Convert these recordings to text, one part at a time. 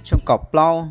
trong cọp lau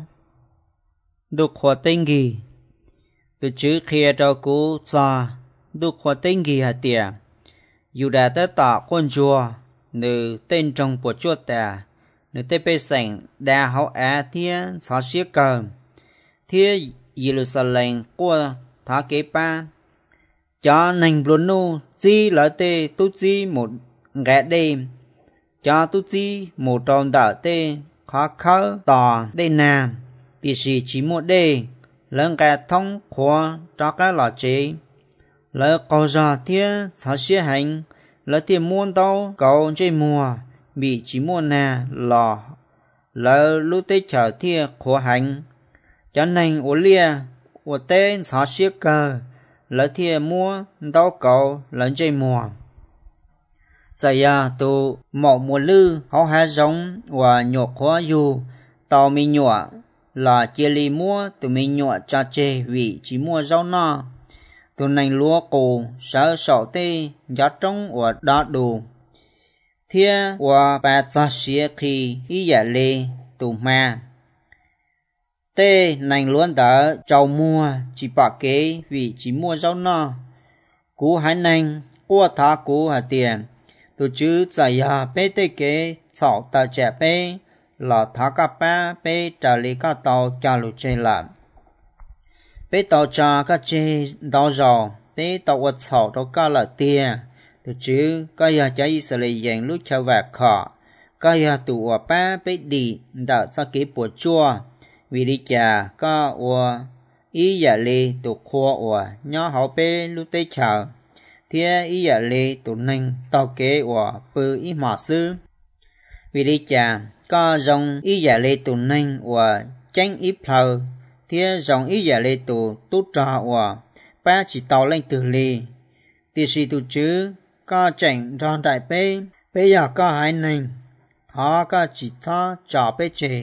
đục hoa tinh gì từ chữ kia cho cú cho đục hoa tinh gì hả tiệt dù đã tới tỏ quân chùa nữ tên trong bộ chuột ta nữ tên bê sảnh đa hậu á thiên xóa xía cờ thiên Jerusalem của thả kế ba cho nành luôn nu chi lợi tê tu chi một ghé đêm cho tu chi một tròn đỡ tê khó khớ tỏ đê nam thì chỉ một đê lớn ghé thông khóa cho cái lọ chế lỡ cầu ra thiên xóa xía hành lỡ tiền muôn tao cầu chơi mùa bị chỉ muôn nà lò lỡ lúc tết chờ thiên khóa hành cho nên ô lia ô tên xóa xía cờ lỡ thiên mua tao cầu lỡ chơi mùa giờ ya tụ mỏ mùa lư họ hai giống và nhột khóa dù tao mi nhọ là chia li mua tụ mi nhọ cha chê vì chỉ mua rau no tụ nành lúa cổ sợ sọ tê giá trống và đá đủ thiên và bà cha xía khi ý giả lê tụ ma tê nành luôn đã trâu mua chỉ bà kế vì chỉ mua rau no cú hai nành qua thả cú hà tiền tụ chứ giải hà bê tê kế chảo tà trẻ bê là thả cả ba bê trả lý cả tàu trả lụ chê làm bê tàu trả cả chê đau giò bê tàu vật chảo cho cả là tia tụ chứ cái hà cháy Israel dành lúc cho vạc khó cái hà tụ ở ba bê đi đã ra kế bộ chua vì đi chà có ở ý giả lê tụ khô ở nhỏ hậu bê lúc tê chào thiên ý giả lê tụ nành tàu kế ở bư ý mỏ sư vì đi chà có dòng ý giả lê tụ nành ở tranh ý phờ thiên dòng ý giả lê tụ tốt trò ở ba chỉ tàu lên từ lì thì sĩ tụ chứ có chảnh tròn đại bê bây giờ có hai nành họ có chỉ thọ trò bê chê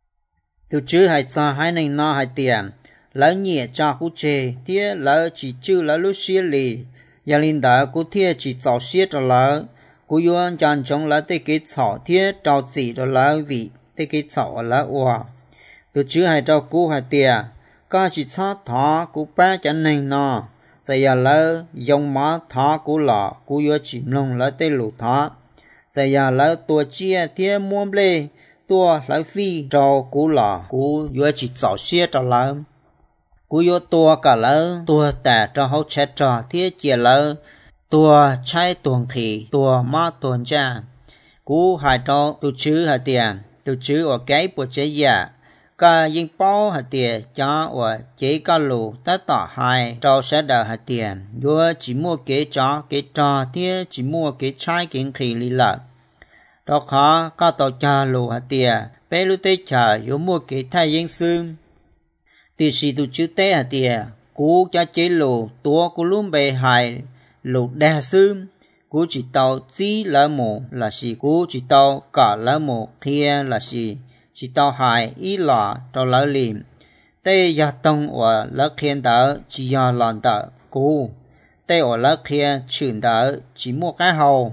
tụ chứ hai cha hai nành nó hai tiền lỡ nhẹ cha cú chê thiên lỡ chỉ chữ lỡ lúc xia lì gia linh đã cú thiên chỉ giáo xia cho lỡ cú yuan chăn chống lỡ tê kế草thiên trao chỉ cho lỡ vị tê kế草lỡ hòa tụ chứ hai trao cú hai tiền có chỉ thọ thọ cú ba chân nành nó giờ giờ lỡ dùng má thọ cú lọ cú yuan chìm lông lỡ tê lù thọ giờ giờ lỡ tua chia thiên muôn lê tua lỡ phi trao cú lọ cú yuan chỉ giáo xia cho lỡ cú yo tua cả lỡ tua tả cho hậu chết trò thiết chia lỡ tua trái tuồng khỉ tua má tuồng cha cú hai trò tu chữ hai tiền tu chữ ở cái bộ chế giả cả những bao hai tiền cho ở chế cả lù ta tỏ hai trò sẽ đỡ hai tiền yo chỉ mua cái trò thiết chỉ mua cái trái kiến khỉ lì lợ đó khó cả tàu cha lù hai tiền bé lu tê cha yo mua cái thay yên xương thì sĩ tụ chữ tế hả tìa cú cha chế lù tua cú lùm bề hài lù đa xương cú chỉ tàu chí lỡ mù là sĩ cú chỉ tàu cả lỡ mù kia là sĩ chỉ tàu hài ý lọ trò lỡ lìm tê gia tông và lỡ khiên đỡ chỉ do lòn đỡ cú tê ở lỡ kia chuyển đỡ chỉ mua cái hầu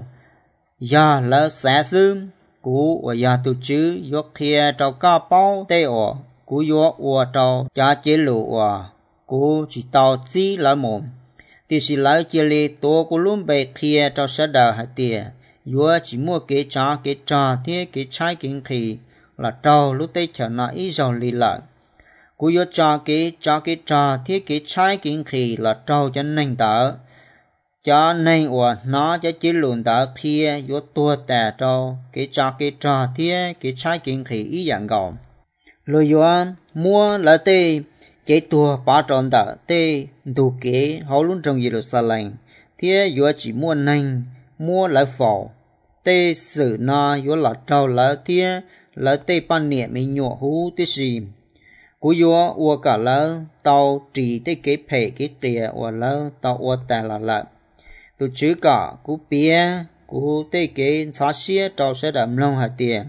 do lỡ xá xương cú và do tụ chữ do kia trò ca bao tê ở cú yo ua tàu cha chế lù ua cú chỉ tàu chi lỡ mồm thì chỉ lỡ chia lì tổ cú luôn bề kia tàu sẽ đỡ hạt tiền yo chỉ mua cái trà thế cái trái kinh khỉ là tàu lúc tây chờ nó ít dầu lì lợ cú yo cái trà thế cái trái kinh khỉ là tàu cho nên đỡ cho nên ua nó cho chế lùn đỡ kia yo tua tè tàu cái trà thế cái trái kinh khỉ ý dạng gồm lôi yuan mua là tê chế tua ba tròn đỡ tê đủ kế họ luôn trong Jerusalem thế yuan chỉ mua nành mua lại phổ tê sử na yuan là trâu là thế là tê ban niệm mình nhọ hú tê gì cú yuan ua cả là tàu chỉ tê kế phê kế tìa ua là tàu ua tè là tụ chữ cả cú bia cú tê kế xóa xía trâu sẽ đậm lòng hạt tiền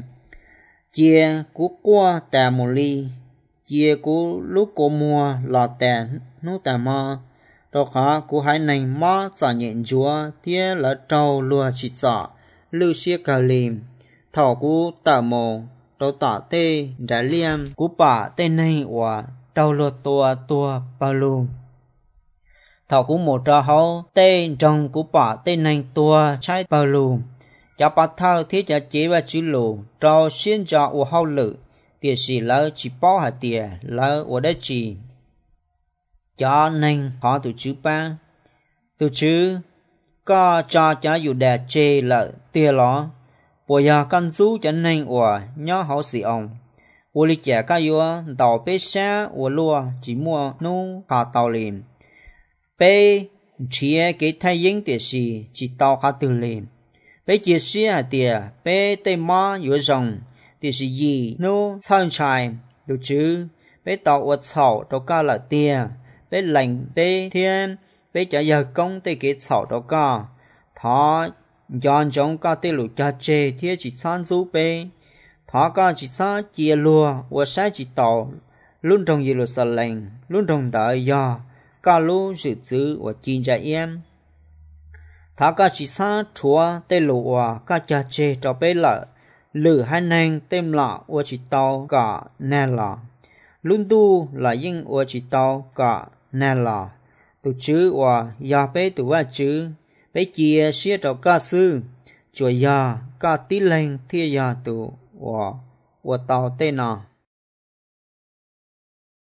chia cú qua tà mù ly chia cú lúc cô mua lò tà nú tà mò đó khá cú hai nành mò trả nhện chúa thế là trâu lùa chỉ trả lưu xia cà lìm thảo cú tà mồ đầu tỏ tê đã liêm cú bà tê này và đầu lột tua bao lùm thảo cú một trò hậu tê trong cú bà tê này tua trái bao lùm cho bà thao thiết cho chế và chữ lù cho xuyên cho u hậu lự tiệt sĩ lỡ chỉ bao hạt tiệt lỡ u đất chỉ cho nên họ từ chữ ba từ chữ có cho dù đẹp chê lỡ tiệt ló bộ giờ căn chú cho nên u nhớ họ sử ông u lý trẻ cá yêu tàu bê xa u lúa chỉ mua nu cả tàu liền bê chia cái thay dính tiệt sĩ chỉ tàu cả từ liền bê chia sẻ tiệt bê tây má yếu rồng tiệt sĩ gì nu sang trai được chứ bê tàu ở草đó cả là tiệt bê lạnh bê thiên bê trả giờ công tây cái草đó cả thọ dọn trong cả tây lục cha chê thiết chỉ san du bê thọ cả chỉ sa chia lúa và sai chỉ tàu luôn trong Jerusalem luôn trong đại gia cả lũ dự trữ và chín cha em thọ cả chỉ sa chúa tây lục và cả cha chê cho bê lợ lử hai nang tem lọ và chỉ tàu cả nè lọ luôn tu là những và chỉ tàu cả nè lọ từ chữ và gia bê từ và chữ bê chia sẻ cho cả sư chúa gia cả tí lên thiên gia từ và tàu tên nào